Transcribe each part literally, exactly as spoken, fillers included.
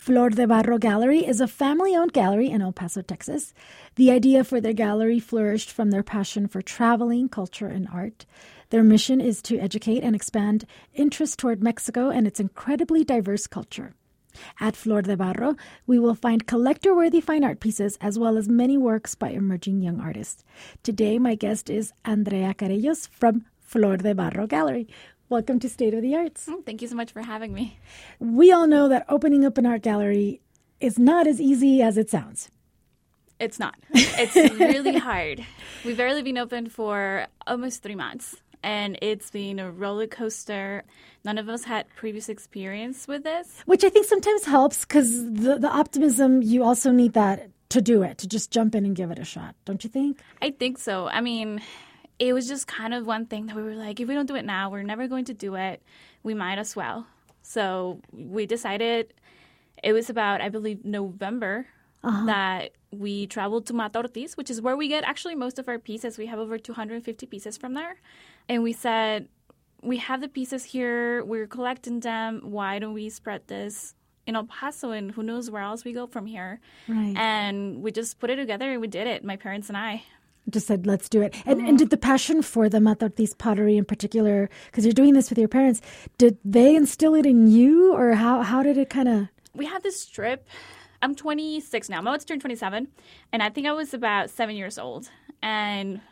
Flor de Barro Gallery is a family-owned gallery in El Paso, Texas. The idea for their gallery flourished from their passion for traveling, culture, and art. Their mission is to educate and expand interest toward Mexico and its incredibly diverse culture. At Flor de Barro, we will find collector-worthy fine art pieces as well as many works by emerging young artists. Today, my guest is Andrea Carellos from Flor de Barro Gallery. Welcome to State of the Arts. Oh, thank you so much for having me. We all know that opening up an art gallery is not as easy as it sounds. It's not. It's really hard. We've barely been open for almost three months, and it's been a roller coaster. None of us had previous experience with this. Which I think sometimes helps because the, the optimism, you also need that to do it, to just jump in and give it a shot, don't you think? I think so. I mean, it was just kind of one thing that we were like, if we don't do it now, we're never going to do it. We might as well. So we decided, it was about, I believe, November, uh-huh. that we traveled to Mata Ortiz, which is where we get actually most of our pieces. We have over two hundred fifty pieces from there. And we said, we have the pieces here. We're collecting them. Why don't we spread this in El Paso? And who knows where else we go from here. Right. And we just put it together and we did it, my parents and I. Just said, let's do it. And, mm-hmm. and did the passion for the Mata Ortiz pottery in particular, because you're doing this with your parents, did they instill it in you, or how, how did it kind of... We had this trip. I'm twenty-six now. I'm about to turn twenty-seven. And I think I was about seven years old. And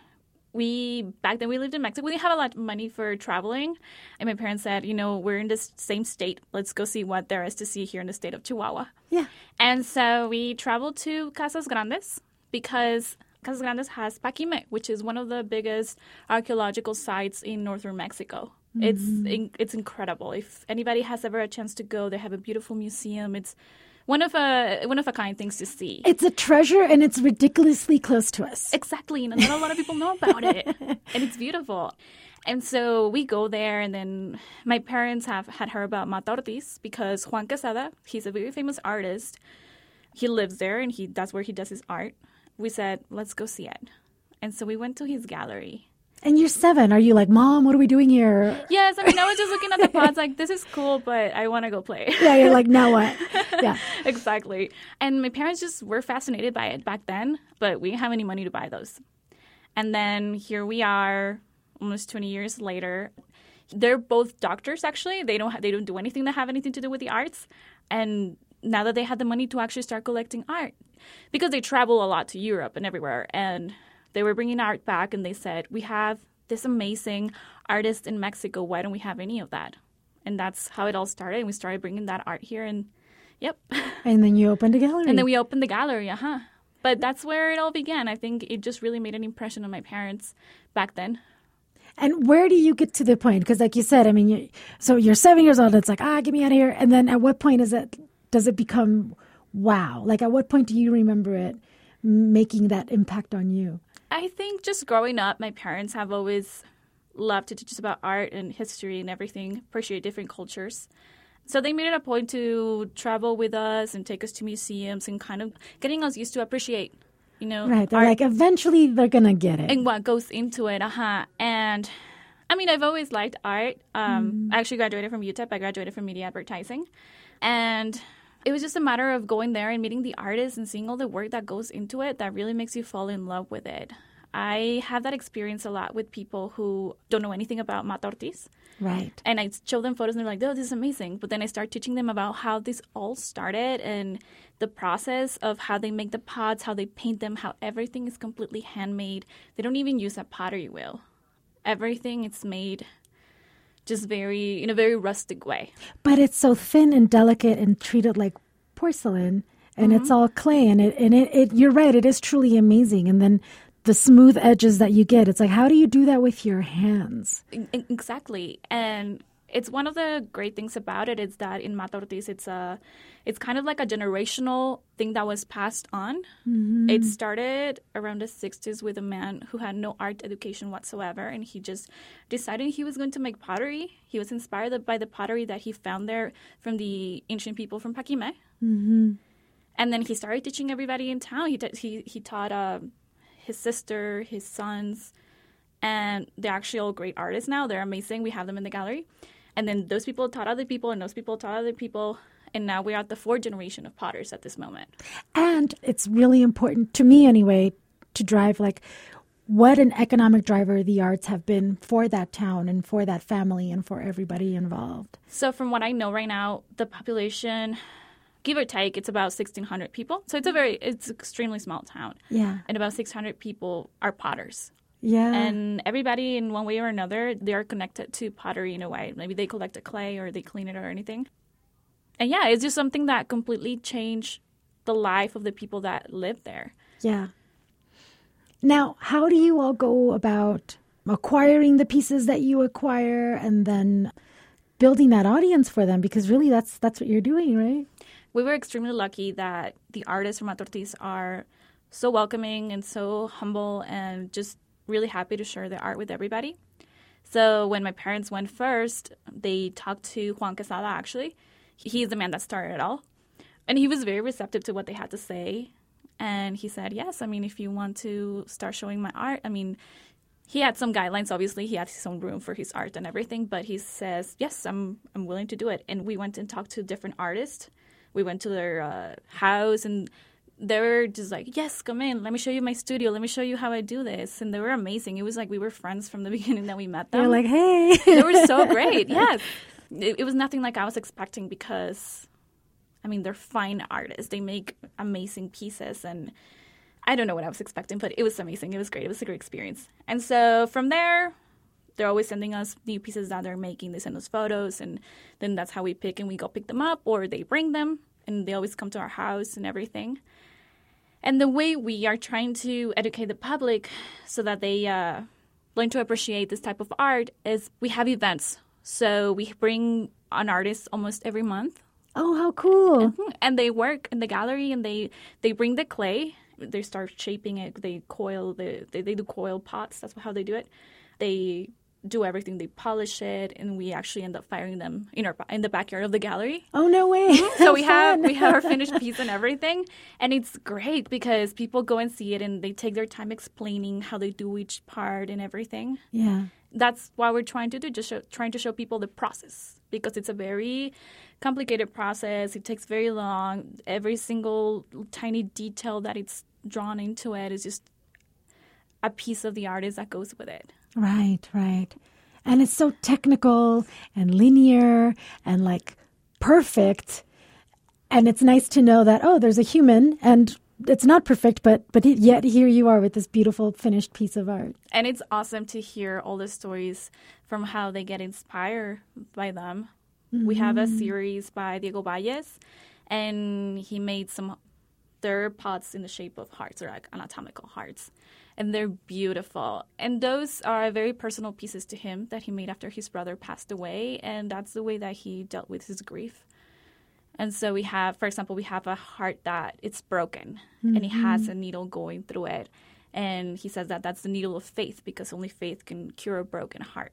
we, back then we lived in Mexico. We didn't have a lot of money for traveling. And my parents said, you know, we're in this same state. Let's go see what there is to see here in the state of Chihuahua. Yeah. And so we traveled to Casas Grandes because Casas Grandes has Paquime, which is one of the biggest archaeological sites in northern Mexico. Mm-hmm. It's it's incredible. If anybody has ever a chance to go, they have a beautiful museum. It's one of a one of a kind things to see. It's a treasure, and it's ridiculously close to us. Exactly, and not a lot of people know about it, and it's beautiful. And so we go there, and then my parents have had heard about Mata Ortiz because Juan Quesada, he's a very famous artist. He lives there, and he that's where he does his art. We said, let's go see it. And so we went to his gallery. And you're seven. Are you like, Mom, what are we doing here? Yes. I mean, I was just looking at the pots like, this is cool, but I want to go play. Yeah, you're like, now what? Yeah. Exactly. And my parents just were fascinated by it back then, but we didn't have any money to buy those. And then here we are, almost twenty years later. They're both doctors, actually. They don't ha- they don't do anything that have anything to do with the arts. And now that they had the money to actually start collecting art, because they travel a lot to Europe and everywhere, and they were bringing art back, and they said, we have this amazing artist in Mexico. Why don't we have any of that? And that's how it all started, and we started bringing that art here, and yep. And then you opened a gallery. And then we opened the gallery, uh-huh. But that's where it all began. I think it just really made an impression on my parents back then. And where do you get to the point? Because like you said, I mean, you, so you're seven years old, it's like, ah, get me out of here. And then at what point is it, does it become... wow. Like, at what point do you remember it making that impact on you? I think just growing up, my parents have always loved to teach us about art and history and everything, appreciate different cultures. So they made it a point to travel with us and take us to museums and kind of getting us used to appreciate, you know, right. They're art. Like, eventually they're going to get it. And what goes into it, uh-huh. And, I mean, I've always liked art. Um, mm. I actually graduated from U T E P. I graduated from media advertising. And it was just a matter of going there and meeting the artists and seeing all the work that goes into it that really makes you fall in love with it. I have that experience a lot with people who don't know anything about Mata Ortiz. Right. And I show them photos and they're like, oh, this is amazing. But then I start teaching them about how this all started and the process of how they make the pots, how they paint them, how everything is completely handmade. They don't even use a pottery wheel. Everything is made just very, in a very rustic way. But it's so thin and delicate and treated like porcelain, and mm-hmm. it's all clay. And it, and it, it, you're right, it is truly amazing. And then the smooth edges that you get, it's like, how do you do that with your hands? Exactly. And it's one of the great things about it is that in Mata Ortiz, it's a, it's kind of like a generational thing that was passed on. Mm-hmm. It started around the sixties with a man who had no art education whatsoever, and he just decided he was going to make pottery. He was inspired by the pottery that he found there from the ancient people from Paquime. Mm-hmm. And then he started teaching everybody in town. He t- he, he taught uh, his sister, his sons, and they're actually all great artists now. They're amazing. We have them in the gallery. And then those people taught other people, and those people taught other people. And now we're at the fourth generation of potters at this moment. And it's really important, to me anyway, to drive like what an economic driver the arts have been for that town and for that family and for everybody involved. So from what I know right now, the population, give or take, it's about sixteen hundred people. So it's a very, it's an extremely small town. Yeah. And about six hundred people are potters. Yeah. And everybody in one way or another, they are connected to pottery in a way. Maybe they collect the clay or they clean it or anything. And yeah, it's just something that completely changed the life of the people that live there. Yeah. Now, how do you all go about acquiring the pieces that you acquire and then building that audience for them? Because really that's that's what you're doing, right? We were extremely lucky that the artists from Mato Ortiz are so welcoming and so humble and just really happy to share their art with everybody. So when my parents went first, they talked to Juan Quesada, actually. He's the man that started it all. And he was very receptive to what they had to say. And he said, yes, I mean, if you want to start showing my art, I mean, he had some guidelines, obviously. He had his own room for his art and everything. But he says, yes, I'm I'm willing to do it. And we went and talked to different artists. We went to their uh, house, and they were just like, yes, come in. Let me show you my studio. Let me show you how I do this. And they were amazing. It was like we were friends from the beginning that we met them. They're like, hey. They were so great, yes. It, it was nothing like I was expecting because, I mean, they're fine artists. They make amazing pieces. And I don't know what I was expecting, but it was amazing. It was great. It was a great experience. And so from there, they're always sending us new pieces that they're making. They send us photos, and then that's how we pick, and we go pick them up, or they bring them, and they always come to our house and everything. And the way we are trying to educate the public so that they uh, learn to appreciate this type of art is we have events. So we bring an artist almost every month. Oh, how cool. Mm-hmm. And they work in the gallery, and they, they bring the clay. They start shaping it. They coil, the, they, they do coil pots. That's how they do it. They do everything. They polish it, and we actually end up firing them in our in the backyard of the gallery. Oh, no way. So we have we have our finished piece and everything, and it's great because people go and see it, and they take their time explaining how they do each part and everything. Yeah. That's what we're trying to do, just show, trying to show people the process, because it's a very complicated process. It takes very long. Every single tiny detail that it's drawn into it is just a piece of the artist that goes with it. Right, right. And it's so technical and linear and like perfect. And it's nice to know that, oh, there's a human and it's not perfect, but but yet here you are with this beautiful finished piece of art. And it's awesome to hear all the stories from how they get inspired by them. Mm-hmm. We have a series by Diego Valles, and he made some, they're pots in the shape of hearts, or like anatomical hearts. And they're beautiful. And those are very personal pieces to him that he made after his brother passed away. And that's the way that he dealt with his grief. And so we have, for example, we have a heart that it's broken, mm-hmm. and he has a needle going through it. And he says that that's the needle of faith, because only faith can cure a broken heart.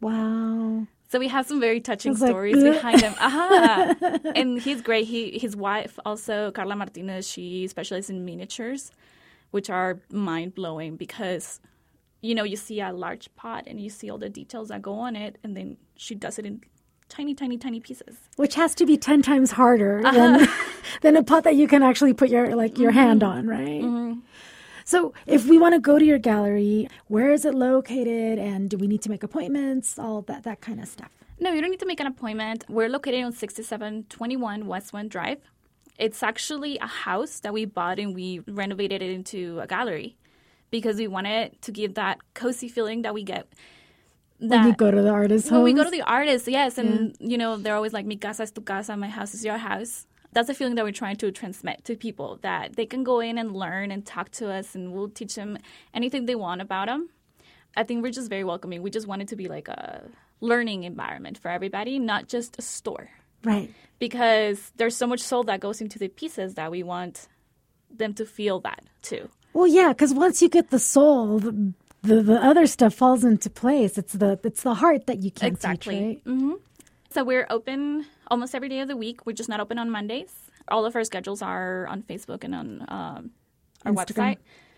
Wow. So we have some very touching it's stories like, behind him. Aha! And he's great. He, his wife, also, Carla Martinez, she specializes in miniatures, which are mind-blowing because, you know, you see a large pot and you see all the details that go on it, and then she does it in tiny, tiny, tiny pieces. Which has to be ten times harder uh-huh. than, than a pot that you can actually put your like your mm-hmm. hand on, right? Mm-hmm. So if we want to go to your gallery, where is it located, and do we need to make appointments, all of that, that kind of stuff? No, you don't need to make an appointment. We're located on sixty-seven twenty-one West One Drive. It's actually a house that we bought, and we renovated it into a gallery because we wanted to give that cozy feeling that we get. That when you go to the artist's When homes? we go to the artist, yes. And, yeah. you know, they're always like, mi casa es tu casa, my house is your house. That's a feeling that we're trying to transmit to people, that they can go in and learn and talk to us, and we'll teach them anything they want about them. I think we're just very welcoming. We just want it to be like a learning environment for everybody, not just a store. Right. Because there's so much soul that goes into the pieces that we want them to feel that too. Well, yeah, because once you get the soul, the, the the other stuff falls into place. It's the it's the heart that you can't exactly. teach, right? Mm-hmm. So we're open almost every day of the week. We're just not open on Mondays. All of our schedules are on Facebook and on um, our Instagram. website.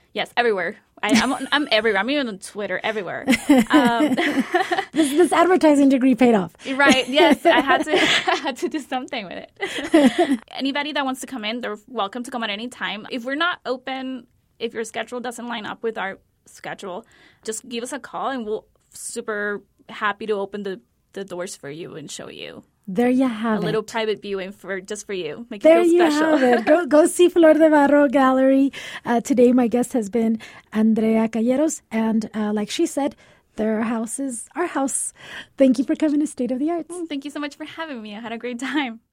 Yes, everywhere. I, I'm I'm everywhere. I'm even on Twitter, everywhere. Um, this, this advertising degree paid off. Right. Yes, I had to I had to do something with it. Anybody that wants to come in, they're welcome to come at any time. If we're not open, if your schedule doesn't line up with our schedule, just give us a call and we'll super happy to open the, the doors for you and show you. There you have a it. A little private viewing for just for you. Make there you feel special. You have it. Go, go see Flor de Barro Gallery. Uh, today my guest has been Andrea Calleros. And uh, like she said, their house is our house. Thank you for coming to State of the Arts. Thank you so much for having me. I had a great time.